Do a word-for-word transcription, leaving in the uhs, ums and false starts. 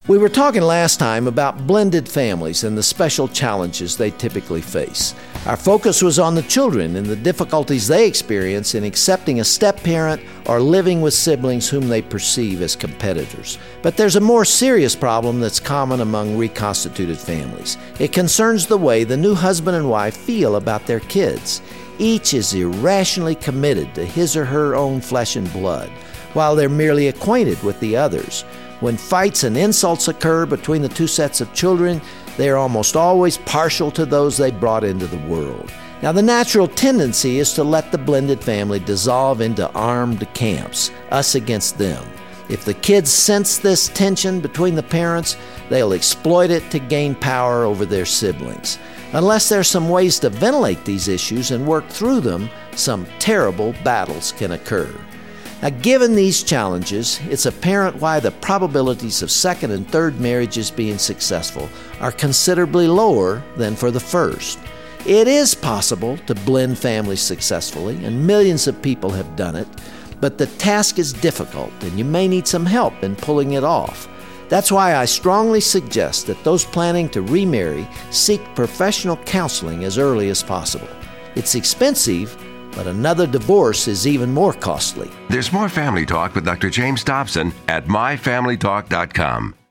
We were talking last time about blended families and the special challenges they typically face. Our focus was on the children and the difficulties they experience in accepting a step-parent or living with siblings whom they perceive as competitors. But there's a more serious problem that's common among reconstituted families. It concerns the way the new husband and wife feel about their kids. Each is irrationally committed to his or her own flesh and blood, while they're merely acquainted with the others. When fights and insults occur between the two sets of children, they are almost always partial to those they brought into the world. Now, the natural tendency is to let the blended family dissolve into armed camps, us against them. If the kids sense this tension between the parents, they'll exploit it to gain power over their siblings. Unless there's some ways to ventilate these issues and work through them, some terrible battles can occur. Now, given these challenges, it's apparent why the probabilities of second and third marriages being successful are considerably lower than for the first. It is possible to blend families successfully, and millions of people have done it, but the task is difficult, and you may need some help in pulling it off. That's why I strongly suggest that those planning to remarry seek professional counseling as early as possible. It's expensive, but another divorce is even more costly. There's more Family Talk with Doctor James Dobson at my family talk dot com.